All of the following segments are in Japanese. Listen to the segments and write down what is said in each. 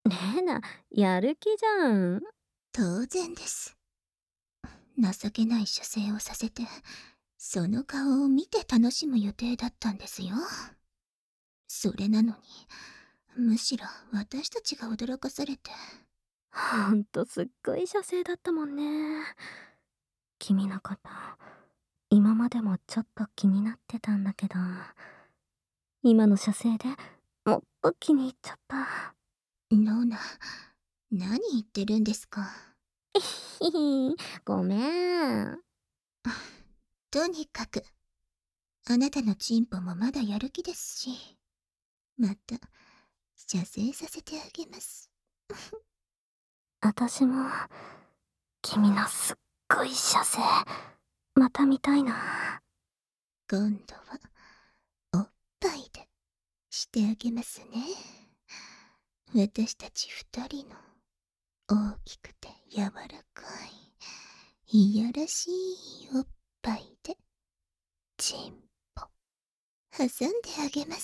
レナ、やる気じゃん。 当然です。情けない射精をさせて、その顔を見て楽しむ予定だったんですよ。それなのに、むしろ私たちが驚かされて。 ほんとすっごい射精だったもんね。君のこと、今までもちょっと気になってたんだけど、今の射精でもっと気に入っちゃった。 ノーナ、何言ってるんですか。 ひひ、ごめん。 とにかく、あなたのチンポもまだやる気ですし、また、射精させてあげます。 私も、君のすっごい射精、また見たいな。 今度は、おっぱいで、してあげますね。私たち二人の、大きくて柔らかい、いやらしいおっぱいで、チンポ、挟んであげます。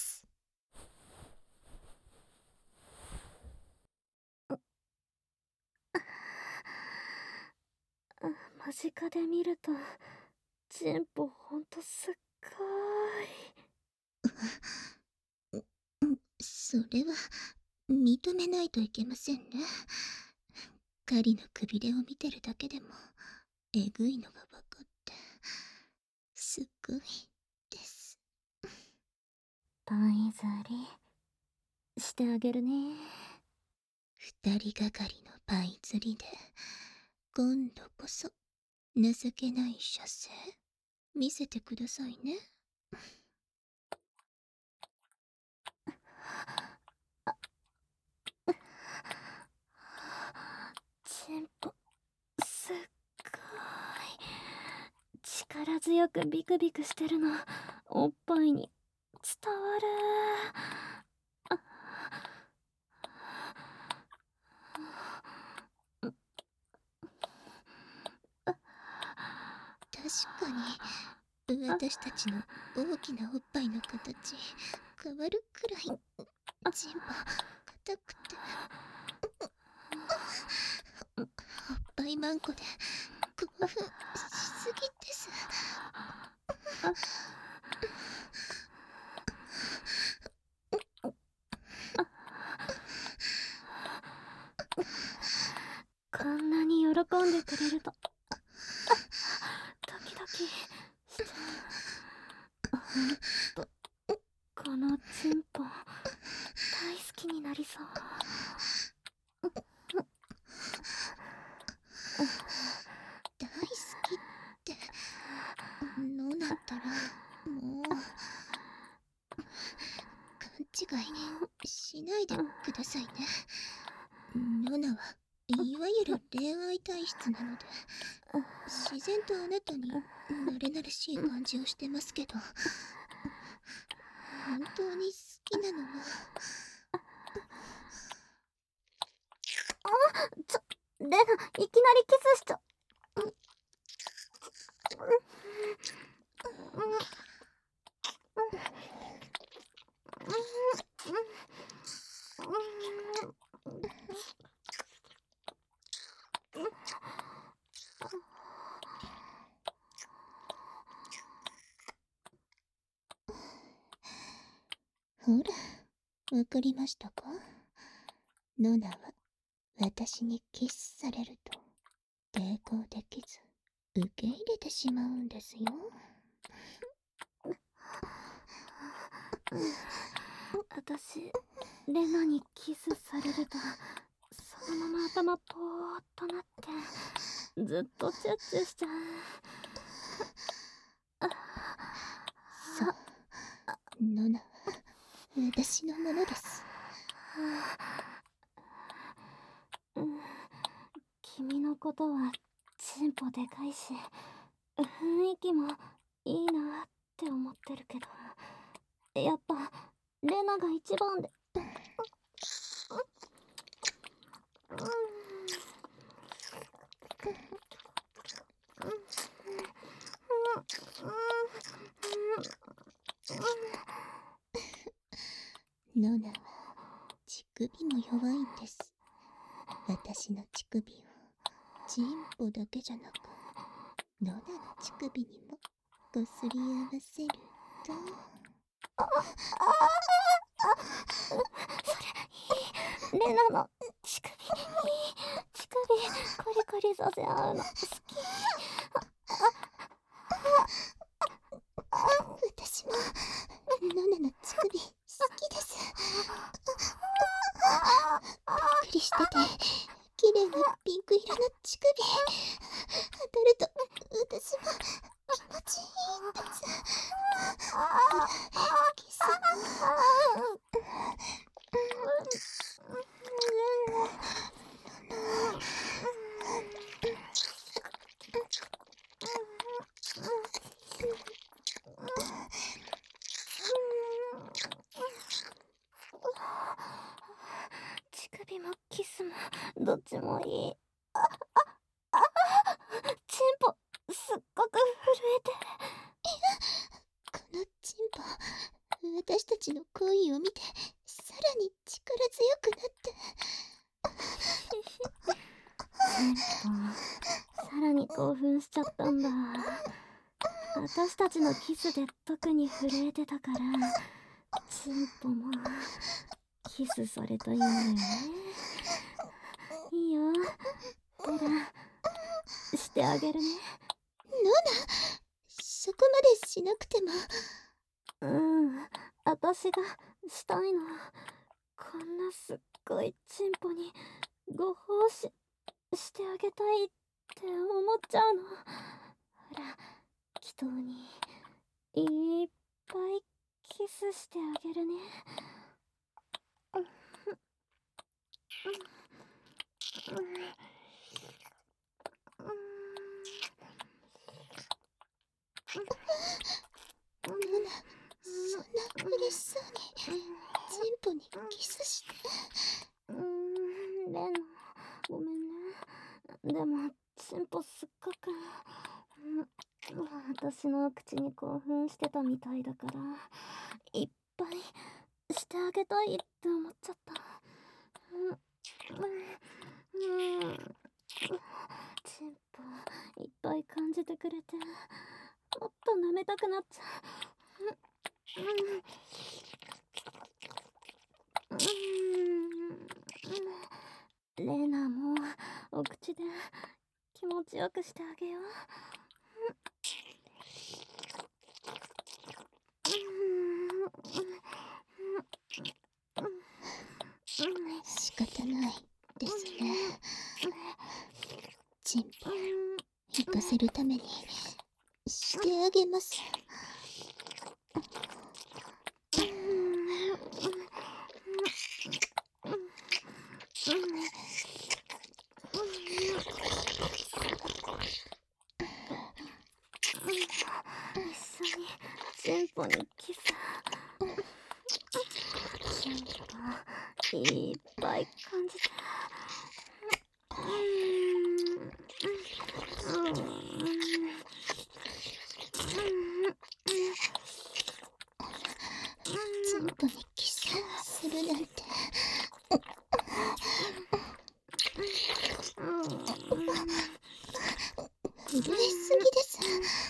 間近で見ると、チンポほんとすっごそれは、認めないといけませんね。狩りのくびれを見てるだけでも、えぐいのが分かって、すごいです。 パイ釣りしてあげるね。 二人がかりのパイ釣りで、今度こそ、情けない射精、見せてくださいね。 チンポすっごい力強くビクビクしてるのおっぱいに伝わる。 確かに、私たちの大きなおっぱいの形、変わるくらい、チンポ、硬くて、おっぱいまんこで、興奮しすぎです。 こんなに喜んでくれるとドキドキしちゃう。ほんとこのチンポ大好きになりそう。 大好きって、のなったら、もう、勘違いしないでくださいね。ノナはいわゆる恋愛体質なので、自然とあなたに慣れ慣れしい感じをしてますけど、本当に好きなのは、 レナ、いきなりキスしちゃ。 ほら、わかりましたか。ノナは私にキスされると抵抗できず受け入れてしまうんですよ。 私、レナにキスされるとそのまま頭ポーっとなってずっとチュッチュしちゃう。 そう、ノナは私のものです。 君のことはチンポでかいし雰囲気もいいなって思ってるけど、やっぱレナが一番で。 ノナは乳首も弱いんです。私の乳首をチンポだけじゃなくノナの乳首にもこすり合わせると。 それいい。レナの乳首いい。乳首コリコリさせ合うの好き。 私もノナの乳首好きです。ぷっくりしてて綺麗なピンク色の乳首当たると私も気持ちいいんです。ほらキス乳首もキスもどっちもいい。チンポすっごく震えてこのチンポ私たちの恋を見てさらに力強くなって。 チンポさらに興奮しちゃったんだ。私たちのキスで特に震えてたからチンポもキスされたいんだよね。いいよテラしてあげるね。 ノナそこまでしなくても。 私がしたいの。こんなすっごいチンポにご奉仕してあげたいって思っちゃうの。ほら祈祷にいっぱいキスしてあげるね。 ノナそんな嬉しそうにチンポにキスして。 レナごめんね。でもチンポすっごく私の口に興奮してたみたいだからいっぱいしてあげたいって思っちゃった。チンポいっぱい感じてくれてもっと舐めたくなっちゃう。レナもお口で気持ちよくしてあげよう。 仕方ないですね。チンポ行かせるためにしてあげます。 一緒にチンポにキス。チンポいっぱい感じて。 チンポにキスするなんて震えすぎです。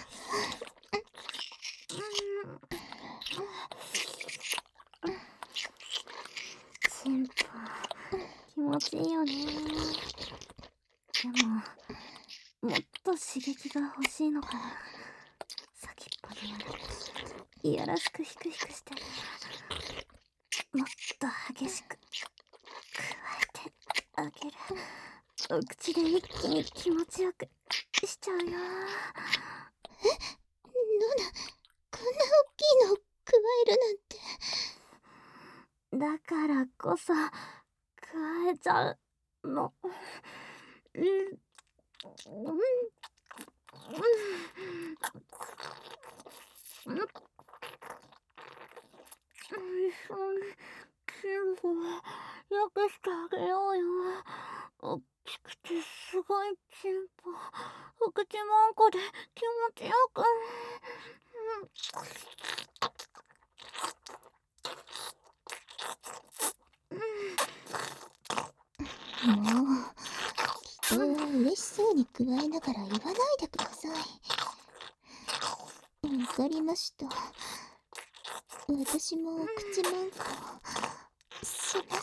チンポ気持ちいいよね。でももっと刺激が欲しいのかな。先っぽのようにいやらしくヒクヒクしてもっと激しく加えてあげる。お口で一気に気持ちよくしちゃうよ。 ノナこんな大きいのを加えるなんて。 だからこそ加えちゃうの。一緒にチンポよくしてあげようよ。おっきくてすごいチンポお口もんこで気持ちよく。 もう、人を嬉しそうに加えながら言わないでください。わかりました。私もお口マンコします。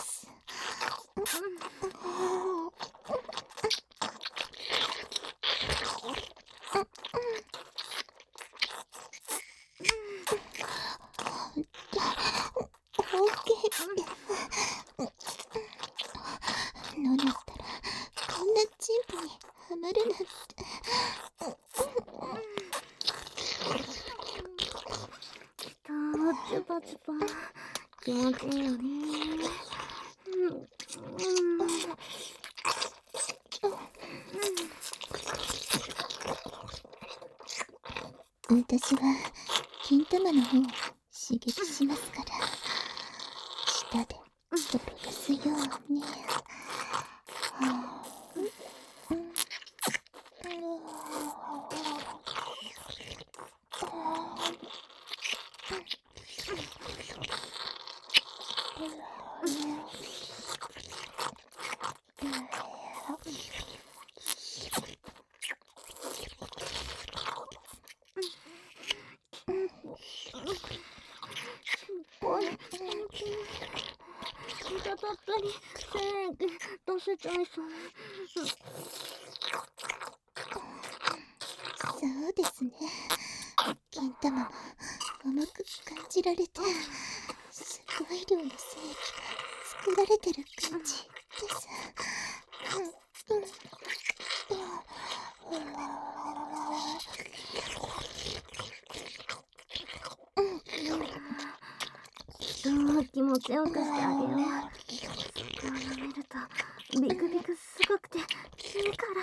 のだったらこんなチンポにはまるなんて。 チュパチュパ気持ちいいよね。 私は金玉の方を刺激しますから、舌で転がすように。 たたったり出せちゃいそう。 そうですね。金玉も重く感じられて、すごい量の精液が作られてる感じです。 気持ちよくしてあげよう。舐めるとビクビクすごくていいから。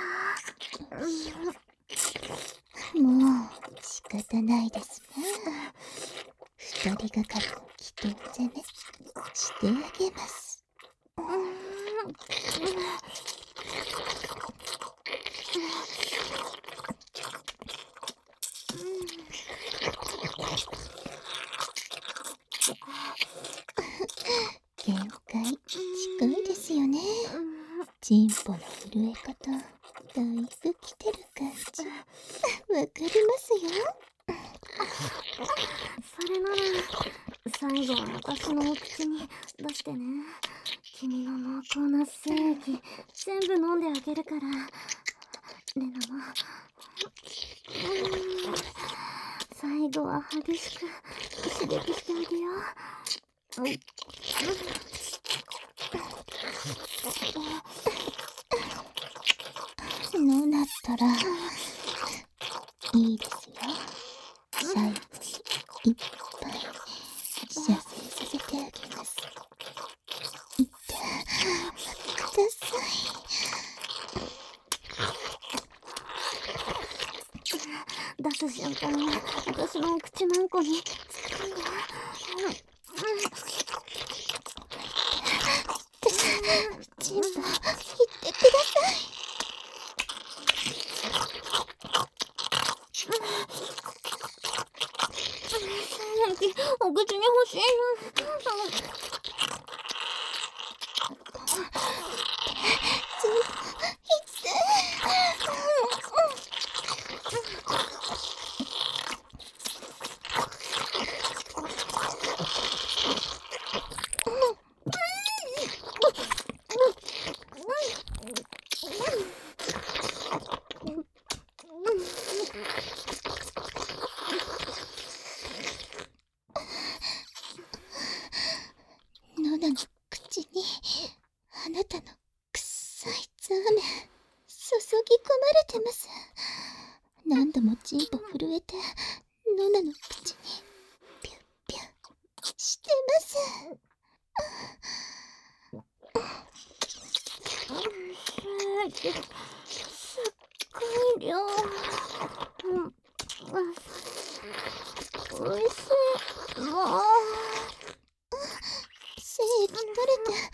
もう仕方ないですね。二人がかりの危険攻めしてあげます。限界近いですよね。チンポの震え方だいぶ来てる感じわかりますよ。 それなら最後は私のお口に出してね。君の濃厚な精液全部飲んであげるから。レナも最後は激しく刺激してあげよう。 のなったらいいですよ。最後にいっぱい射精させてあげます。いってください。 出す瞬間に私のお口マンコにつくんだ。 チンポ言ってください。 お口に欲しいノナの口にあなたの臭いザーメン注ぎ込まれてます。何度もチンポ震えてノナの口にピュッピュッしてます。 すっごい量。おいしい。もう精液取れて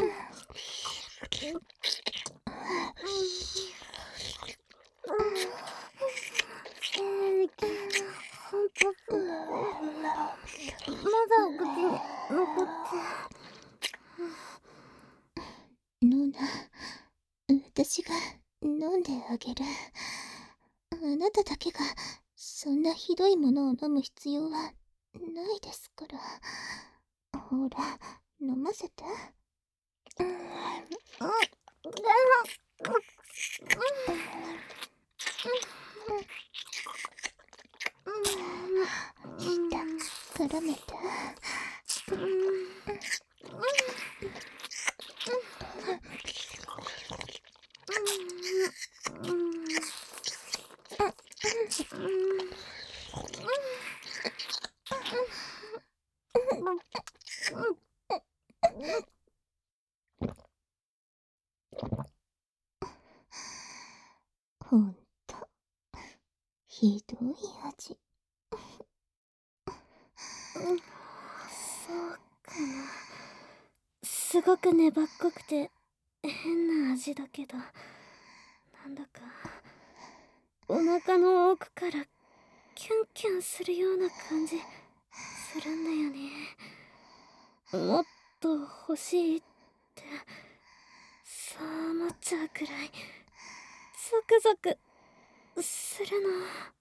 ほんとすごい。まだお口に残って。 ノナ私が飲んであげる。あなただけがそんなひどいものを飲む必要はないですから。ほら、飲ませて。舌絡めて。ほんとひどい味。 そうかな。すごく粘っこくて変な味だけど、なんだかお腹の奥からキュンキュンするような感じするんだよね。もっと欲しいってそう思っちゃうくらいゾクゾクするの。